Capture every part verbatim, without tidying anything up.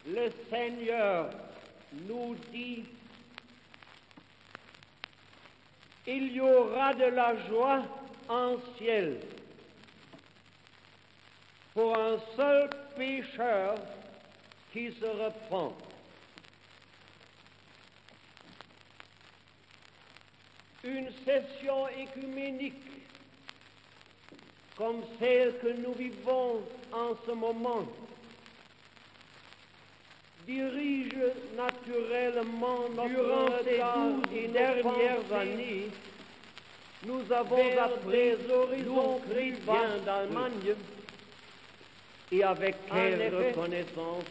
le Seigneur nous dit: il y aura de la joie en ciel pour un seul pécheur qui se repent. Une session écuménique comme celle que nous vivons en ce moment dirige naturellement notre regard et dernières années. Nous avons appris les horizons chrétiens d'Allemagne, et avec quelle reconnaissance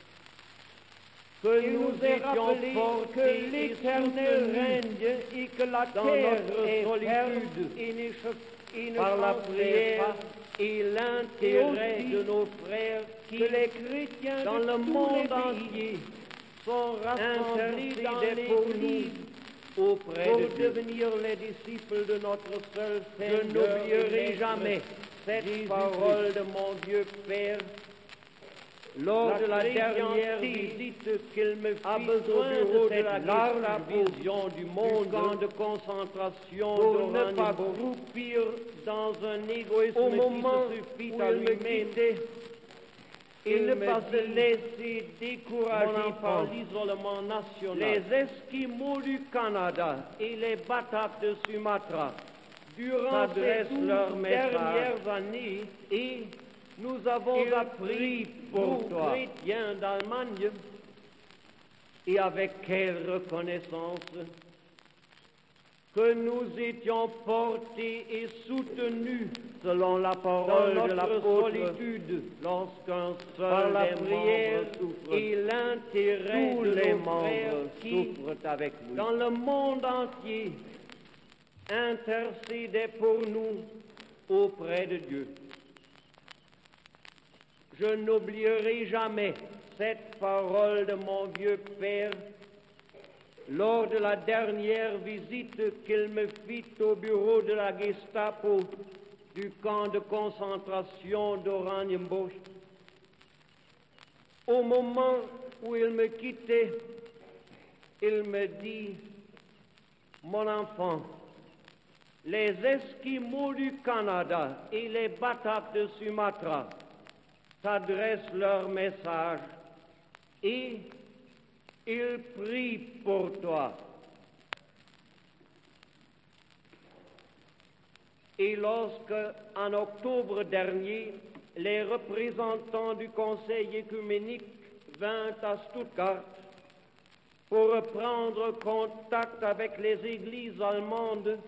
que nous étions portés que l'Éternel règne et que la terre est solitude et par la prière et l'intérêt de nos frères qui, que les chrétiens dans le monde entier sont rassemblés dans l'Église auprès pour de devenir les disciples de notre seul Seigneur. Je n'oublierai jamais cette parole de mon Dieu Père lors la de la dernière visite qu'il me fit a besoin au bureau de, de la large vision du monde, du camp de concentration pour ne pas croupir dans un égoïsme au moment qui se suffit à lui-même. Il ne pas se laisser décourager par l'isolement national. Les Esquimaux du Canada et les Batak de Sumatra durant ces douze dernières années, et nous avons il appris pour nous, toi, chrétiens d'Allemagne, et avec quelle reconnaissance que nous étions portés et soutenus selon la parole de la solitude lorsqu'un seul par la prière et l'intérêt de les membres qui souffrent avec nous. Dans le monde entier, intercédez pour nous auprès de Dieu. Je n'oublierai jamais cette parole de mon vieux Père lors de la dernière visite qu'il me fit au bureau de la Gestapo du camp de concentration d'Oranienbusch. Au moment où il me quittait, il me dit: mon enfant, les Esquimaux du Canada et les Batak de Sumatra t'adressent leur message et ils prient pour toi. Et lorsque, en octobre dernier, les représentants du Conseil écuménique vinrent à Stuttgart pour reprendre contact avec les églises allemandes,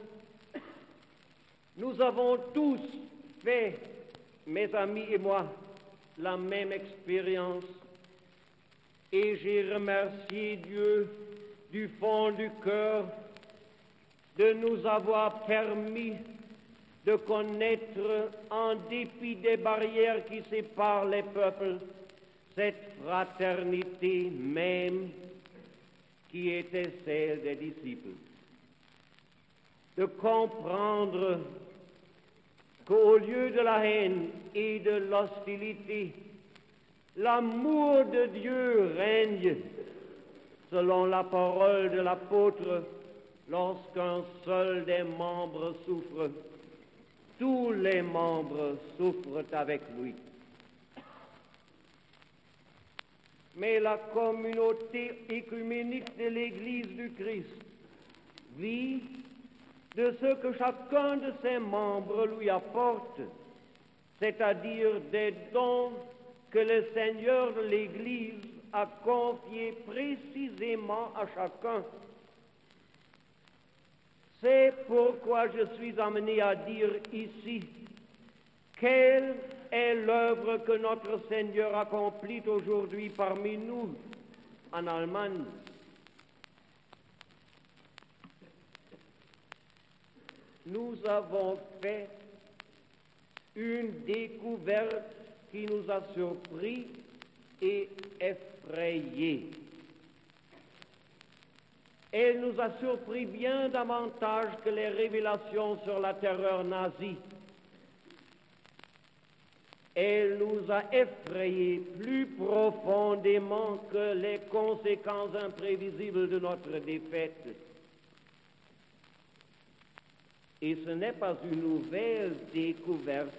nous avons tous fait, mes amis et moi, la même expérience. Et j'ai remercié Dieu du fond du cœur de nous avoir permis de connaître, en dépit des barrières qui séparent les peuples, cette fraternité même qui était celle des disciples. De comprendre qu'au lieu de la haine et de l'hostilité, l'amour de Dieu règne, selon la parole de l'apôtre: lorsqu'un seul des membres souffre, tous les membres souffrent avec lui. Mais la communauté écuménique de l'Église du Christ vit de ce que chacun de ses membres lui apporte, c'est-à-dire des dons que le Seigneur de l'Église a confiés précisément à chacun. C'est pourquoi je suis amené à dire ici: quelle est l'œuvre que notre Seigneur accomplit aujourd'hui parmi nous en Allemagne? Nous avons fait une découverte qui nous a surpris et effrayés. Elle nous a surpris bien davantage que les révélations sur la terreur nazie. Elle nous a effrayés plus profondément que les conséquences imprévisibles de notre défaite. Et ce n'est pas une nouvelle découverte,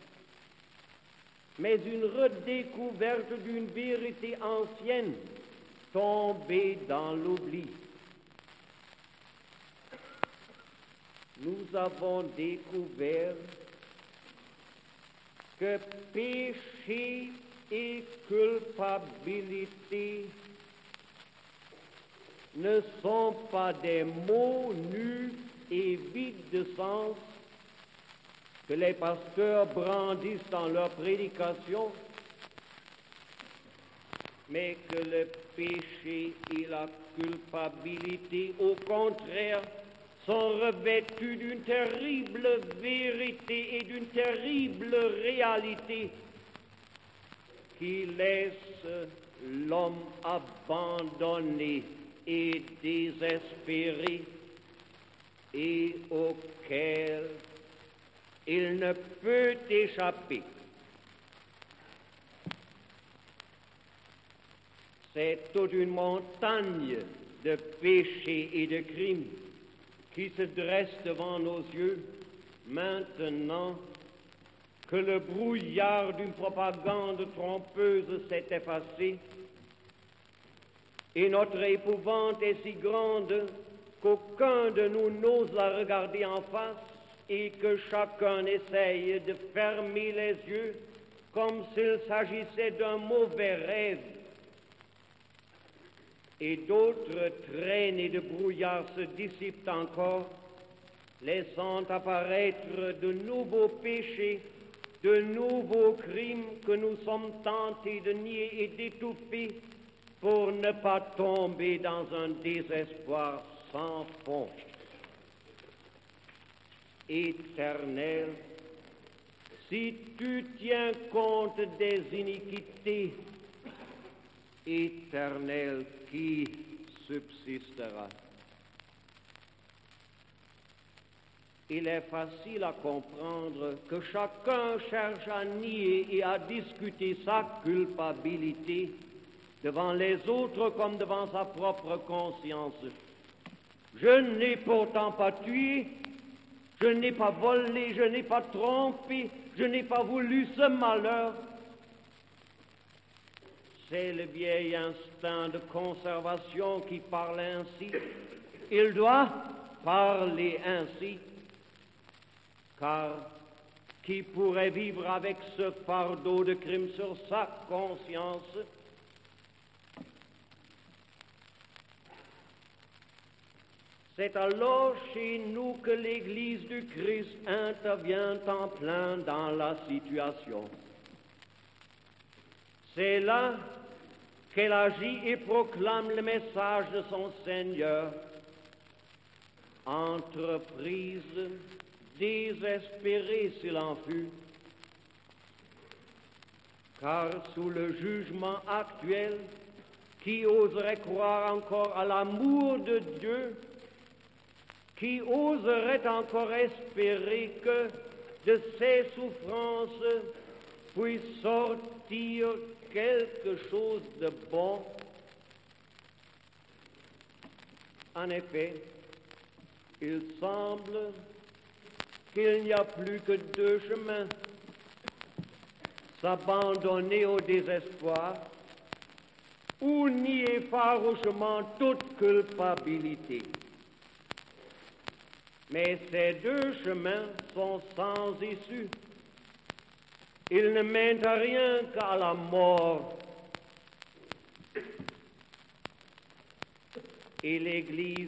mais une redécouverte d'une vérité ancienne, tombée dans l'oubli. Nous avons découvert que péché et culpabilité ne sont pas des mots nus et vides de sens que les pasteurs brandissent dans leur prédication, mais que le péché et la culpabilité, au contraire, sont revêtus d'une terrible vérité et d'une terrible réalité qui laisse l'homme abandonné et désespéré et auquel il ne peut échapper. C'est toute une montagne de péchés et de crimes qui se dresse devant nos yeux maintenant que le brouillard d'une propagande trompeuse s'est effacé et notre épouvante est si grande qu'aucun de nous n'ose la regarder en face et que chacun essaye de fermer les yeux comme s'il s'agissait d'un mauvais rêve. Et d'autres traînées de brouillard se dissipent encore, laissant apparaître de nouveaux péchés, de nouveaux crimes que nous sommes tentés de nier et d'étouffer pour ne pas tomber dans un désespoir sans fond. Éternel, si tu tiens compte des iniquités, Éternel, qui subsistera? Il est facile à comprendre que chacun cherche à nier et à discuter sa culpabilité devant les autres comme devant sa propre conscience. Je n'ai pourtant pas tué, je n'ai pas volé, je n'ai pas trompé, je n'ai pas voulu ce malheur. C'est le vieil instinct de conservation qui parle ainsi. Il doit parler ainsi, car qui pourrait vivre avec ce fardeau de crime sur sa conscience? C'est alors chez nous que l'Église du Christ intervient en plein dans la situation. C'est là qu'elle agit et proclame le message de son Seigneur. Entreprise désespérée s'il en fut, car sous le jugement actuel, qui oserait croire encore à l'amour de Dieu? Qui oserait encore espérer que de ces souffrances puisse sortir quelque chose de bon? En effet, il semble qu'il n'y a plus que deux chemins: s'abandonner au désespoir ou nier farouchement toute culpabilité. Mais ces deux chemins sont sans issue. Ils ne mènent à rien qu'à la mort. Et l'Église,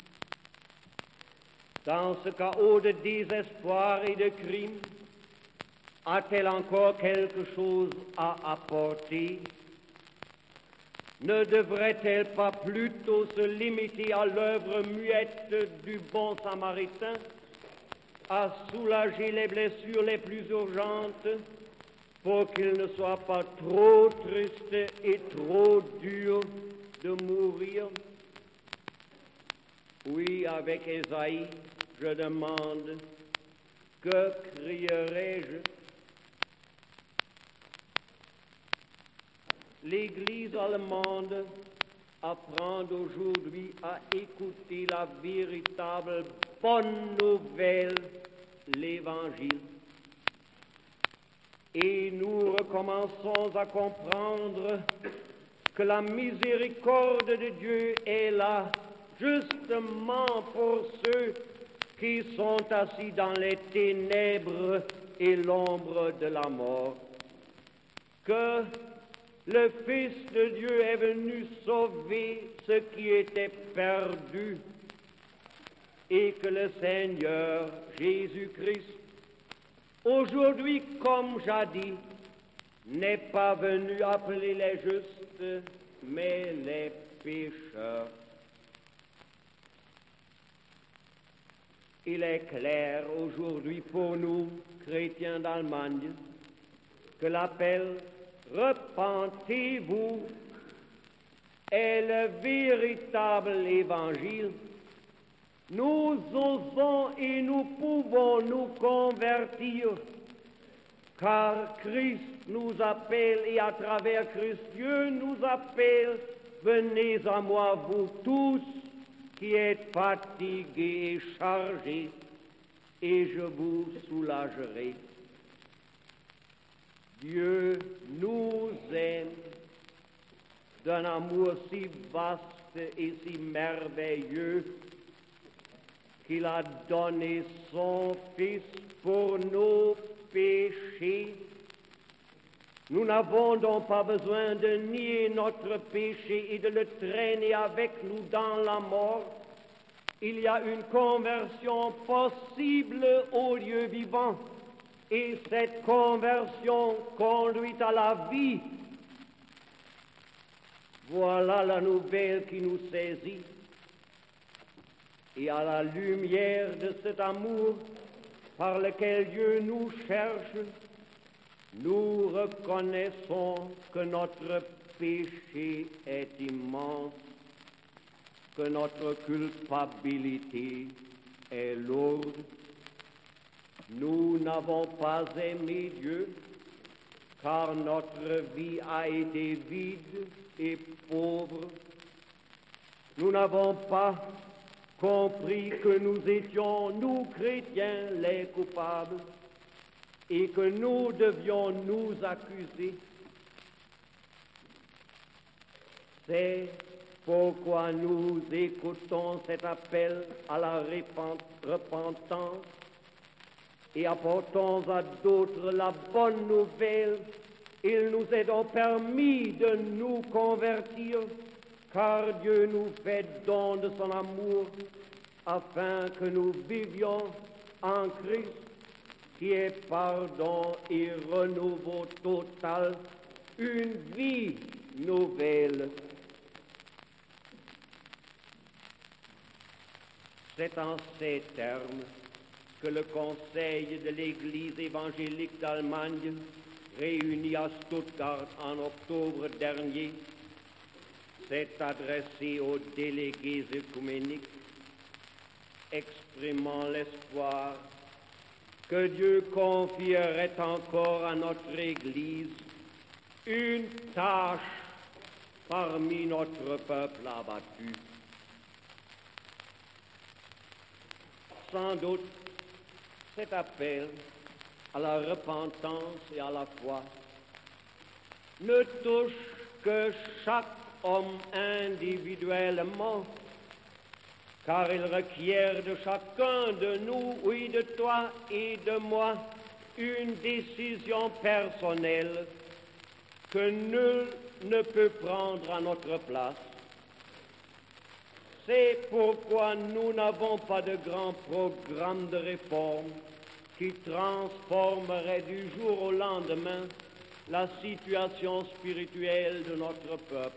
dans ce chaos de désespoir et de crime, a-t-elle encore quelque chose à apporter? Ne devrait-elle pas plutôt se limiter à l'œuvre muette du bon Samaritain, à soulager les blessures les plus urgentes pour qu'il ne soit pas trop triste et trop dur de mourir? Oui, avec Ésaïe, je demande: que crierai-je? l'Église allemande apprend aujourd'hui à écouter la véritable bonne nouvelle, l'Évangile. Et nous recommençons à comprendre que la miséricorde de Dieu est là justement pour ceux qui sont assis dans les ténèbres et l'ombre de la mort. Que le Fils de Dieu est venu sauver ce qui était perdu et que le Seigneur Jésus-Christ, aujourd'hui comme jadis, n'est pas venu appeler les justes, mais les pécheurs. Il est clair aujourd'hui pour nous, chrétiens d'Allemagne, que l'appel « Repentez-vous » est le véritable évangile. Nous osons et nous pouvons nous convertir, car Christ nous appelle et à travers Christ, Dieu nous appelle « Venez à moi, vous tous qui êtes fatigués et chargés, et je vous soulagerai. » Dieu nous aime d'un amour si vaste et si merveilleux qu'il a donné son Fils pour nos péchés. Nous n'avons donc pas besoin de nier notre péché et de le traîner avec nous dans la mort. Il y a une conversion possible au Dieu vivant. Et cette conversion conduit à la vie. Voilà la nouvelle qui nous saisit. Et à la lumière de cet amour par lequel Dieu nous cherche, nous reconnaissons que notre péché est immense, que notre culpabilité est lourde. Nous n'avons pas aimé Dieu, car notre vie a été vide et pauvre. Nous n'avons pas compris que nous étions, nous chrétiens, les coupables, et que nous devions nous accuser. C'est pourquoi nous écoutons cet appel à la repentance et apportons à d'autres la bonne nouvelle. Il nous est donc permis de nous convertir, car Dieu nous fait don de son amour, afin que nous vivions en Christ, qui est pardon et renouveau total, une vie nouvelle. C'est en ces termes que le Conseil de l'Église évangélique d'Allemagne, réuni à Stuttgart en octobre dernier, s'est adressé aux délégués œcuméniques, exprimant l'espoir que Dieu confierait encore à notre Église une tâche parmi notre peuple abattu. Sans doute, cet appel à la repentance et à la foi ne touche que chaque homme individuellement, car il requiert de chacun de nous, oui, de toi et de moi, une décision personnelle que nul ne peut prendre à notre place. C'est pourquoi nous n'avons pas de grand programme de réforme qui transformerait du jour au lendemain la situation spirituelle de notre peuple.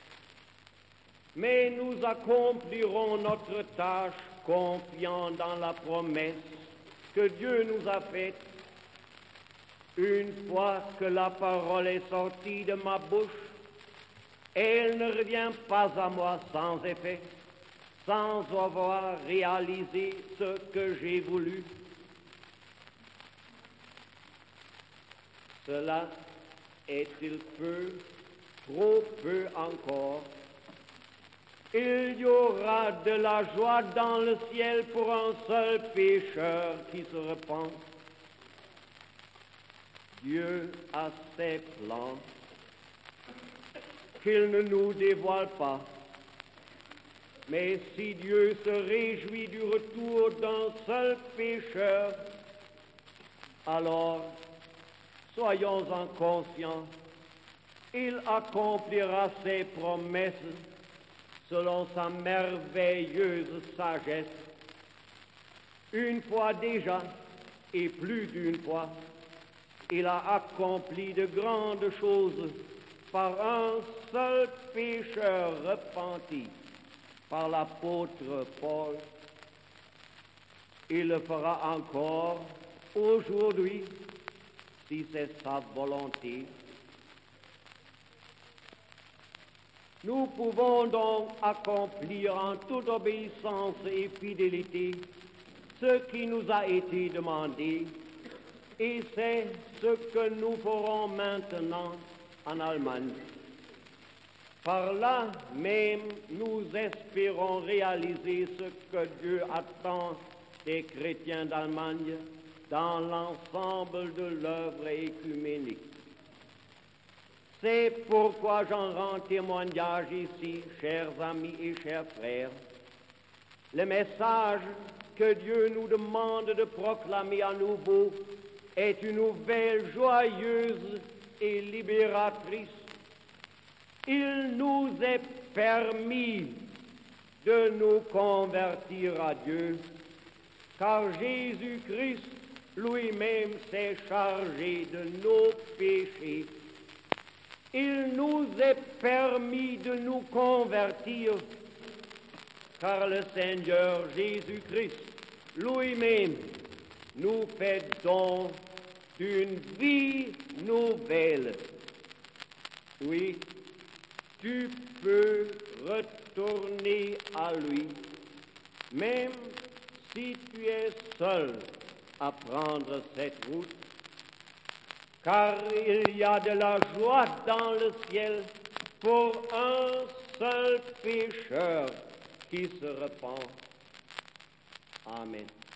Mais nous accomplirons notre tâche confiant dans la promesse que Dieu nous a faite. Une fois que la parole est sortie de ma bouche, elle ne revient pas à moi sans effet, sans avoir réalisé ce que j'ai voulu. Cela est-il peu trop peu encore. Il y aura de la joie dans le ciel pour un seul pécheur qui se repent. Dieu a ses plans qu'il ne nous dévoile pas. Mais si Dieu se réjouit du retour d'un seul pécheur, alors soyons-en conscients, il accomplira ses promesses selon sa merveilleuse sagesse. Une fois déjà, et plus d'une fois, il a accompli de grandes choses par un seul pécheur repenti, par l'apôtre Paul. Il le fera encore aujourd'hui, si c'est sa volonté. Nous pouvons donc accomplir en toute obéissance et fidélité ce qui nous a été demandé, et c'est ce que nous ferons maintenant en Allemagne. Par là même, nous espérons réaliser ce que Dieu attend des chrétiens d'Allemagne dans l'ensemble de l'œuvre écuménique. C'est pourquoi j'en rends témoignage ici, chers amis et chers frères. Le message que Dieu nous demande de proclamer à nouveau est une nouvelle joyeuse et libératrice. Il nous est permis de nous convertir à Dieu, car Jésus-Christ lui-même s'est chargé de nos péchés. Il nous est permis de nous convertir, car le Seigneur Jésus-Christ lui-même nous fait don d'une vie nouvelle. Oui, tu peux retourner à lui, même si tu es seul à prendre cette route, car il y a de la joie dans le ciel pour un seul pécheur qui se repent. Amen.